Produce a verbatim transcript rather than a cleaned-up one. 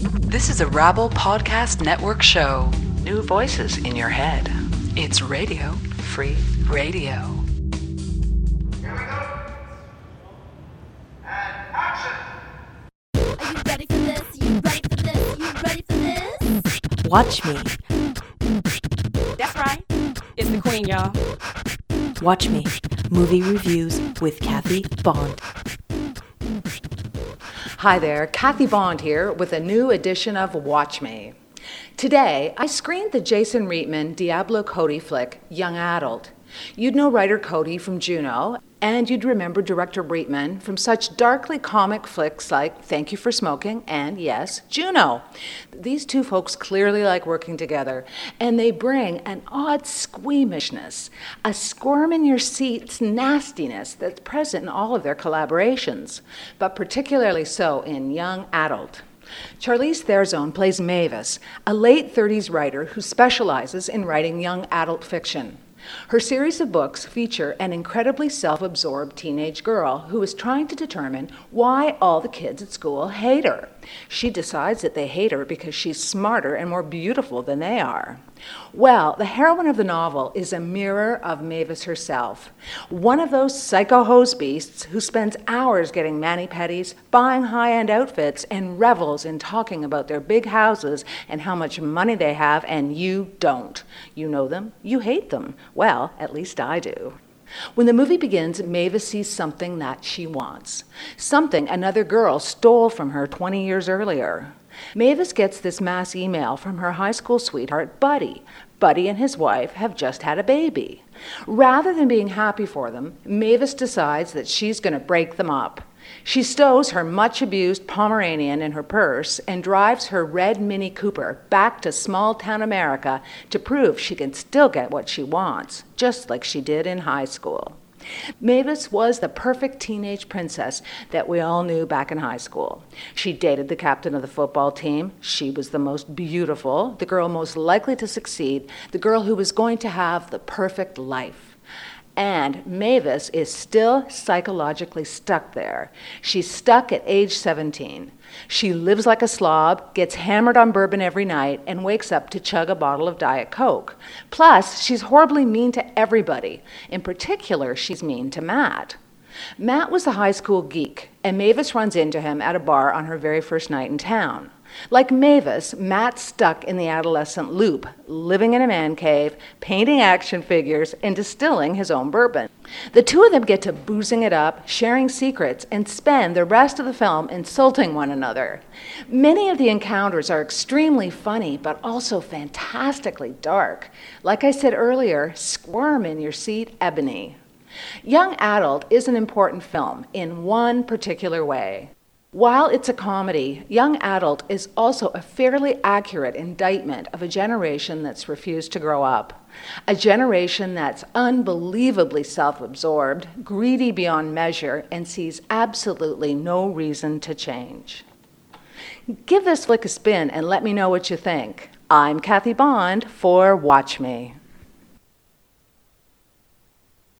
This is a Rabble Podcast Network show. New voices in your head. It's Radio Free Radio. Here we go. And action. Are you ready for this? You ready for this? You ready for this? Watch Me. That's right. It's the queen, y'all. Watch Me. Movie reviews with Kathy Bond. Hi there, Kathy Bond here with a new edition of Watch Me. Today, I screened the Jason Reitman Diablo Cody flick, Young Adult. You'd know writer Cody from Juno, and you'd remember director Reitman from such darkly comic flicks like Thank You for Smoking and, yes, Juno. These two folks clearly like working together, and they bring an odd squeamishness, a squirm-in-your-seats nastiness that's present in all of their collaborations, but particularly so in Young Adult. Charlize Theron plays Mavis, a late thirties writer who specializes in writing young adult fiction. Her series of books feature an incredibly self-absorbed teenage girl who is trying to determine why all the kids at school hate her. She decides that they hate her because she's smarter and more beautiful than they are. Well, the heroine of the novel is a mirror of Mavis herself, one of those psycho hose beasts who spends hours getting mani-pedis, buying high-end outfits, and revels in talking about their big houses and how much money they have, and you don't. You know them, you hate them. Well, at least I do. When the movie begins, Mavis sees something that she wants, something another girl stole from her twenty years earlier. Mavis gets this mass email from her high school sweetheart, Buddy. Buddy and his wife have just had a baby. Rather than being happy for them, Mavis decides that she's going to break them up. She stows her much-abused Pomeranian in her purse and drives her red Mini Cooper back to small-town America to prove she can still get what she wants, just like she did in high school. Mavis was the perfect teenage princess that we all knew back in high school. She dated the captain of the football team. She was the most beautiful, the girl most likely to succeed, the girl who was going to have the perfect life. And Mavis is still psychologically stuck there. She's stuck at age seventeen. She lives like a slob, gets hammered on bourbon every night, and wakes up to chug a bottle of Diet Coke. Plus, she's horribly mean to everybody. In particular, she's mean to Matt. Matt was a high school geek, and Mavis runs into him at a bar on her very first night in town. Like Mavis, Matt's stuck in the adolescent loop, living in a man cave, painting action figures, and distilling his own bourbon. The two of them get to boozing it up, sharing secrets, and spend the rest of the film insulting one another. Many of the encounters are extremely funny, but also fantastically dark. Like I said earlier, squirm in your seat, Ebony. Young Adult is an important film in one particular way. While it's a comedy, Young Adult is also a fairly accurate indictment of a generation that's refused to grow up. A generation that's unbelievably self-absorbed, greedy beyond measure, and sees absolutely no reason to change. Give this flick a spin and let me know what you think. I'm Kathy Bond for Watch Me.